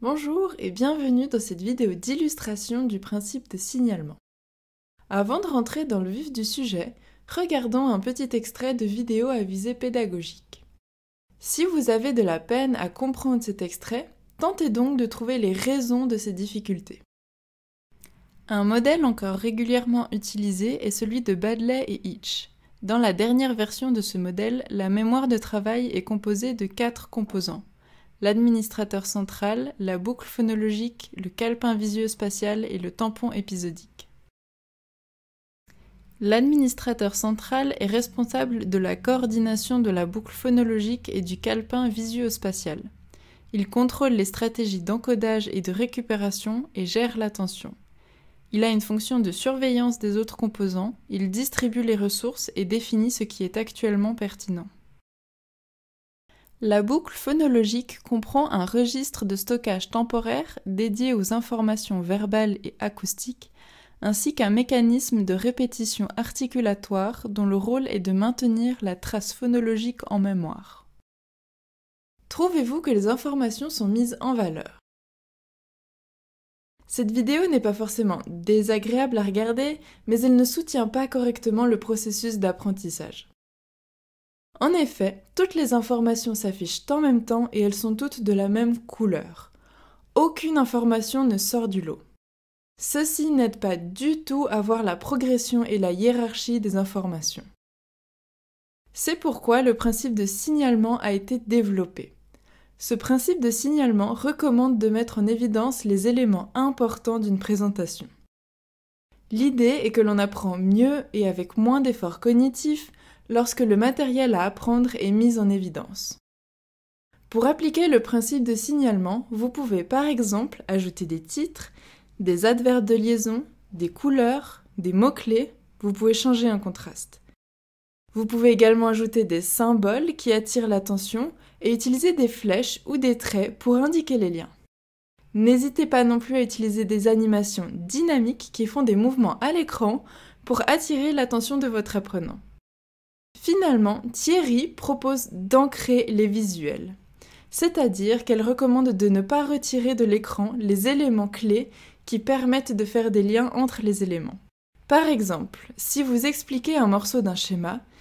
Bonjour et bienvenue dans cette vidéo d'illustration du principe de signalement. Avant de rentrer dans le vif du sujet, regardons un petit extrait de vidéo à visée pédagogique. Si vous avez de la peine à comprendre cet extrait, tentez donc de trouver les raisons de ces difficultés. Un modèle encore régulièrement utilisé est celui de Baddeley et Hitch. Dans la dernière version de ce modèle, la mémoire de travail est composée de 4 composants. L'administrateur central, la boucle phonologique, le calepin visuospatial et le tampon épisodique. L'administrateur central est responsable de la coordination de la boucle phonologique et du calepin visuospatial. Il contrôle les stratégies d'encodage et de récupération et gère l'attention. Il a une fonction de surveillance des autres composants, il distribue les ressources et définit ce qui est actuellement pertinent. La boucle phonologique comprend un registre de stockage temporaire dédié aux informations verbales et acoustiques, ainsi qu'un mécanisme de répétition articulatoire dont le rôle est de maintenir la trace phonologique en mémoire. Trouvez-vous que les informations sont mises en valeur ? Cette vidéo n'est pas forcément désagréable à regarder, mais elle ne soutient pas correctement le processus d'apprentissage. En effet, toutes les informations s'affichent en même temps et elles sont toutes de la même couleur. Aucune information ne sort du lot. Ceci n'aide pas du tout à voir la progression et la hiérarchie des informations. C'est pourquoi le principe de signalement a été développé. Ce principe de signalement recommande de mettre en évidence les éléments importants d'une présentation. L'idée est que l'on apprend mieux et avec moins d'efforts cognitifs lorsque le matériel à apprendre est mis en évidence. Pour appliquer le principe de signalement, vous pouvez par exemple ajouter des titres, des adverbes de liaison, des couleurs, des mots-clés, vous pouvez changer un contraste. Vous pouvez également ajouter des symboles qui attirent l'attention et utiliser des flèches ou des traits pour indiquer les liens. N'hésitez pas non plus à utiliser des animations dynamiques qui font des mouvements à l'écran pour attirer l'attention de votre apprenant. Finalement, Thierry propose d'ancrer les visuels, c'est-à-dire qu'elle recommande de ne pas retirer de l'écran les éléments clés qui permettent de faire des liens entre les éléments. Par exemple, si vous expliquez un morceau d'un schéma,